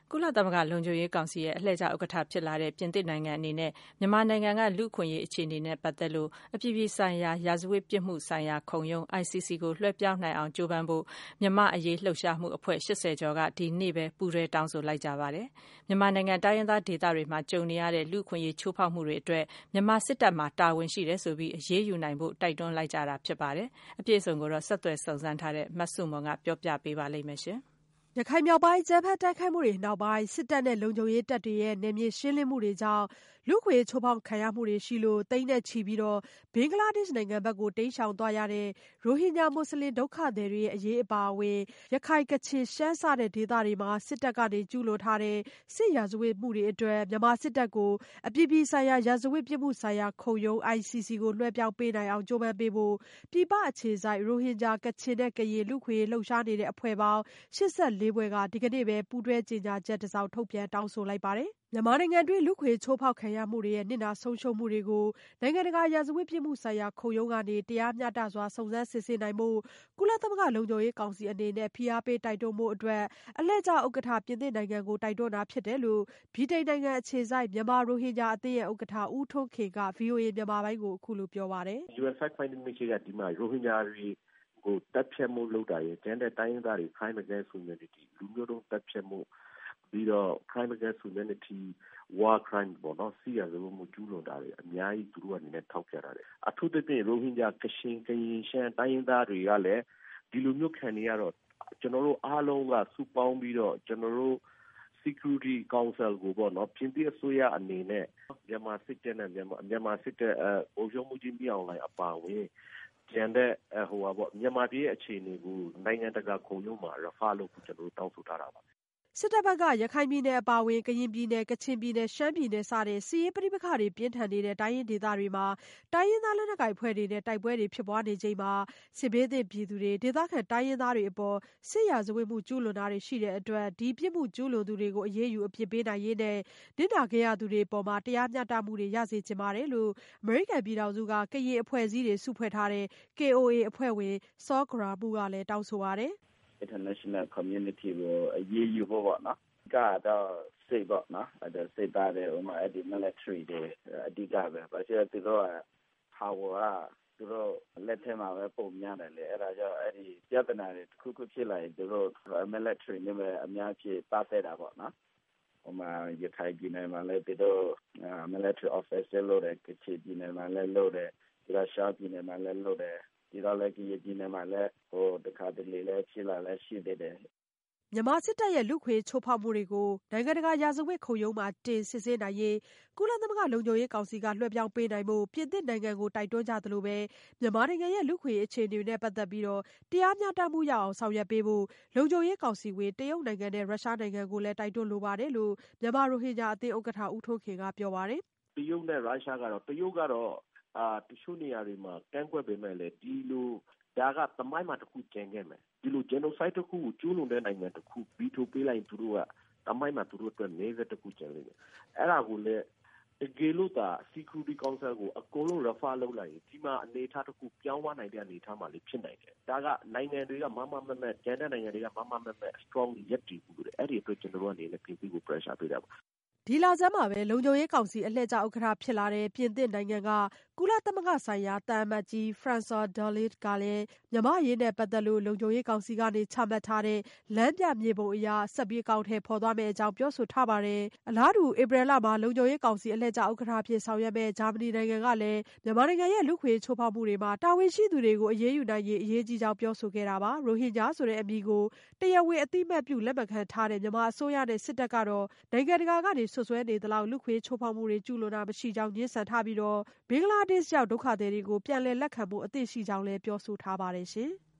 ကုလသမဂ္ဂလုံခြုံရေးကောင်စီရဲ့အလှည့်ကျဥက္ကဋ္ဌဖြစ်လာတဲ့ပြင်သစ်နိုင်ငံအနေနဲ့မြန်မာနိုင်ငံကလူ့အခွင့်အရေးအခြေအနေနဲ့ပတ်သက်လို့အပြည်ပြည်ဆိုင်ရာရာဇဝတ်ပြစ်မှုဆိုင်ရာခုံရုံး ICC ကိုလွှဲပြောင်းနိုင်အောင်ကြိုးပမ်းဖို့မြန်မာ့အရေးလှုပ်ရှားမှုအဖွဲ့80ကျော်ကဒီနေ့ပဲပူးတွဲတောင်းဆိုလိုက်ကြပါတယ်။မြန်မာနိုင်ငံတိုင်းရင်းသားဒေသတွေမှာကြုံနေရတဲ့လူ့အခွင့်အရေးချိုးဖောက်မှုတွေအတွက်မြန်မာစစ်တပ်မှာတာဝန်ရှိတယ်ဆိုပြီးအရေးယူနိုင်ဖို့တိုက်တွန်းလိုက်ကြတာဖြစ်ပါတယ်။အပြည့်အစုံကိုတော့ဆက်သွယ်စုံစမ်းထားတဲ့မဆုမွန်ကပြောပြပေးပါလိမ့်မယ်ရှင်။ရခိုင်မြောက်ပိုင်းအကြမ်းဖက်တိုက်ခိုက်မှုတွေနောက်ပိုင်းစစ်တပ်နဲ့လုံခြုံရေးတပ်တွေရဲ့နယ်မြေရှင်းလင်းမှုတွေကြောင့်လူ့အခွင့်အရေးချိုးဖောက်ခံရမှုတွေရှိလို့သိန်းနဲ့ချီပြီးဘင်္ဂလားဒေ့ရှ်နိုင်ငံဘက်ကိုတိမ်းရှောင်သွားရတဲ့ရိုဟင်ဂျာမွတ်စလင်ဒုက္ခသည်တွေရဲ့အရေးအပါအဝင်ရခိုင်ကချင်ရှမ်းစတဲ့ဒေသတွေမှာစစ်တပ်ကနေကျူးလွန်ထားတဲ့စစ်ရာဇဝတ်မှုတွေအတွက်မြန်မာစစ်တပ်ကိုအပြည်ပြည်ဆိုင်ရာရာဇဝတ်ပြစ်မှုဆိုင်ရာခုံရုံး ICC ကိုလွှဲပြောင်းပေးနိုင်အောင်ကြိုးပမ်းပေးဖို့ပြည်ပအခြေစိုက်ရိုဟင်ဂျာကချင်နဲ့ကရင်လူ့အခွင့်အရေးလှုပ်ရှားနေတဲ့အဖွဲ့ပေါင်း84ဖွဲ့ကဒီကနေ့ပဲပူးတွဲကြေညာချက်တစ်စောင်ထုတ်ပြန်တောင်းဆိုလိုက်ပါတယ်။မြန်မာနိုင်ငံတွင်းလူ့အခွင့်အရေးချိုးဖောက်ခံရမှုတွေရဲ့နစ်နာဆုံးရှုံးမှုတွေကိုနိုင်ငံတကာရာဇဝတ်ပြစ်မှုဆိုင်ရာခုံရုံးကနေတရားမျှတစွာစုံစမ်းစစ်ဆေးနိုင်ဖို့ကုလသမဂ္ဂလုံခြုံရေးကောင်စီအနေနဲ့ဖိအားပေးတိုက်တွန်းဖို့အတွက်အလှည့်ကျဥက္ကဋ္ဌပြင်သစ်နိုင်ငံကိုတိုက်တွန်းတာဖြစ်တယ်လို့ဗြိတိန်နိုင်ငံအခြေစိုက်မြန်မာရိုဟင်ဂျာအသင်းရဲ့ဥက္ကဋ္ဌဦးထွန်းခင်က VOA မြန်မာပိုင်းကိုအခုလိုပြောပါတယ်။ UN Fact Finding Mission ကဒီမှာရိုဟင်ဂျာတွေကိုတပ်ဖြတ်မှုလုပ်တာရဲ့ကျန်တဲ့တိုင်းရင်းသားတွေ Crime Against Humanity လူမျိုးတုံးတပ်ဖြတ်မှုပြီးတော့ Crime Against Humanity War Crime ပေါ့နော်စစ်ရာဇဝတ်မှုကျူးလွန်တာတွေအများကြီးသူတို့အနေနဲ့ထောက်ပြတာတယ်အထူးသဖြင့်ရိုဟင်ဂျာကချင်ကရင်ရှမ်းတိုင်းရင်းသားတွေကလည်းဒီလိုမျိုးခံနေရတော့ကျွန်တော်တို့အားလုံးကစုပေါင်းပြီးတော့ကျွန်တော်တို့ Security Council ကိုပေါ့နော်ပြင်သစ်အစိုးရအနေနဲ့မြန်မာစစ်တပ်နဲ့မြန်မာစစ်တပ်အုပ်ချုပ်မှုကြီးမြောက်လိုက်အပါအဝင်ကျန်တဲ့မြန်မာပြည်ရဲ့အခြေအနေကိုနိုင်ငံတကာခုံရုံးမှာ refer လုပ်ဖို့ကျွန်တော်တို့တောင်းဆိုထားတာပါစစ်တပ်ဘက်ကရခိုင်ပြည်နယ်အပါအဝင်ကရင်ပြည်နယ်ကချင်ပြည်နယ်ရှမ်းပြည်နယ်စတဲ့စစ်ရေးပဋိပက္ခတွေပြင်းထန်နေတဲ့တိုင်းရင်းဒေသတွေမှာတိုင်းရင်းသားလက်နက်ကိုင်အဖွဲ့တွေနဲ့တိုက်ပွဲတွေဖြစ်ပွားနေချိန်မှာစစ်ဘေးသင့်ပြည်သူတွေဒေသခံတိုင်းရင်းသားတွေအပေါ်စစ်ရာဇဝတ်မှုကျူးလွန်တာတွေရှိတဲ့အတွက်ဒီပြစ်မှုကျူးလွန်သူတွေကိုအရေးယူအပြစ်ပေးနိုင်ရေးနဲ့နစ်နာခဲ့ရသူတွေအပေါ်တရားမျှတမှုတွေရစေချင်ပါတယ်လို့အမေရိကန်ပြည်ထောင်စုကကရင်အဖွဲ့အစည်းတွေစုဖွဲ့ထားတဲ့ KOA အဖွဲ့ဝင်စောဂရာမှုကလည်းတောင်းဆိုပါတယ် International Community ကိုအရေးယူဖို့ပေါ့နော်ကတော့စိတ်ပေါ့နော်အဲ့စိတ်သားတယ်ဥမာအဲ့ဒီ military တွေအဓိကပဲဘာလို့သူတို့ဟာဝါသူတို့လက်ထက်မှာပဲပုံများတယ်လေအဲ့ဒါကြောင့်အဲ့ဒီပြဿနာတွေတစ်ခုခုဖြစ်လာရင်သူတို့ military နဲ့ပဲအများကြီးပတ်သက်တာပေါ့နော်ဥမာရခိုင်ပြည်နယ်မှာလည်းသူတို့ military officer လို့တဲ့ကချင်ပြည်နယ်မှာလည်းလို့တဲ့ဒီကရှားပြည်နယ်မှာလည်းလို့တဲ့ဒီတော့လည်းဒီနေ့မှလည်းတခါတလေလည်းဖြစ်လာလည်းရှိသေးတယ်မြန်မာစစ်တပ်ရဲ့လူ့အခွင့်အရေးချိုးဖောက်မှုတွေကိုနိုင်ငံတကာရာဇဝတ်ခုံရုံးမှာတင်စစ်ဆေးနိုင်ရေးကုလသမဂ္ဂလုံခြုံရေးကောင်စီကလွှဲပြောင်းပေးနိုင်ဖို့ပြင်သစ်နိုင်ငံကိုတိုက်တွန်းကြသလိုပဲမြန်မာနိုင်ငံရဲ့လူ့အခွင့်အရေးအခြေအနေနဲ့ပတ်သက်ပြီးတရားမျှတမှုရအောင်ဆောင်ရွက်ပေးဖို့လုံခြုံရေးကောင်စီဝင်တရုတ်နိုင်ငံနဲ့ရုရှားနိုင်ငံကိုလည်းတိုက်တွန်းလိုပါတယ်လို့မြန်မာရိုဟင်ဂျာအသင်းဥက္ကဋ္ဌဦးထွန်းခင်ကပြောပါတယ်တရုတ်နဲ့ရုရှားကတော့တရုတ်ကတော့တချို့နေရာတွေမှာကန့်ကွက်ပေမဲ့လည်းဒီလိုဒါကသမိုင်းမှာတစ်ခုကျန်ခဲ့မယ်ဒီလို genocide တစ်ခုကိုကျူးလွန်တဲ့နိုင်ငံတစ်ခုဗီတိုပေးလိုက်သူတို့ကသမိုင်းမှာသူတို့အတွက်နေဆက်တစ်ခုကျန်လိမ့်မယ်အဲ့ဒါကိုလည်းတကယ်လို့သာ Security Council ကိုအကုန်လုံး refer လုပ်လိုက်ရင်ဒီမှာအနေထားတစ်ခုပြောင်းသွားနိုင်တဲ့အနေထားမှာလည်းဖြစ်နိုင်တယ်ဒါကနိုင်ငံတွေကမမမမဲ့ကျန်တဲ့နိုင်ငံတွေကမမမမဲ့ strong ရပ်တည်မှုတွေအဲ့ဒီအတွက်ကျွန်တော်တို့အနေနဲ့ပြည်သူကို pressure ပေးတာပါဒီလဆန်းမှာပဲလုံခြုံရေးကောင်စီအလှည့်ကျဥက္ကဋ္ဌဖြစ်လာတဲ့ပြင်သစ်နိုင်ငံကကုလသမဂ္ဂဆိုင်ရာသံအမတ်ကြီး François Dolight ကလည်းမြန်မာ့အရေးနဲ့ပတ်သက်လို့လုံခြုံရေးကောင်စီကနေချမှတ်ထားတဲ့လမ်းပြမြေပုံအရဆက်ပြီးအကောင်အထည်ဖော်သွားမယ့်အကြောင်းပြောဆိုထားပါတယ်။အလားတူဧပြီလမှာလုံခြုံရေးကောင်စီအလှည့်ကျဥက္ကဋ္ဌအဖြစ်ဆောင်ရွက်မယ့်ဂျာမနီနိုင်ငံကလည်းမြန်မာနိုင်ငံရဲ့လူ့အခွင့်အရေးချိုးဖောက်မှုတွေမှာတာဝန်ရှိသူတွေကိုအရေးယူနိုင်ရေးအရေးကြီးကြောင်းပြောဆိုခဲ့တာပါ။ရိုဟင်ဂျာဆိုတဲ့အမည်ကိုတရားဝင်အသိအမှတ်ပြုလက်မခံထားတဲ့မြန်မာအစိုးရနဲ့စစ်တပ်ကတော့နိုင်ငံတကာကနေစွပ်စွဲနေသလောက်လူ့အခွင့်အရေးချိုးဖောက်မှုတွေကျူးလွန်တာမရှိကြောင်းငြင်းဆန်ထားပြီးဘင်္ဂလားဒေ့ရှ်ရောက်ဒုက္ခသည်တွေကိုပြန်လည်လက်ခံဖို့အသင့်ရှိကြောင်းလည်းပြောဆိုထားပါတယ်ရှင်။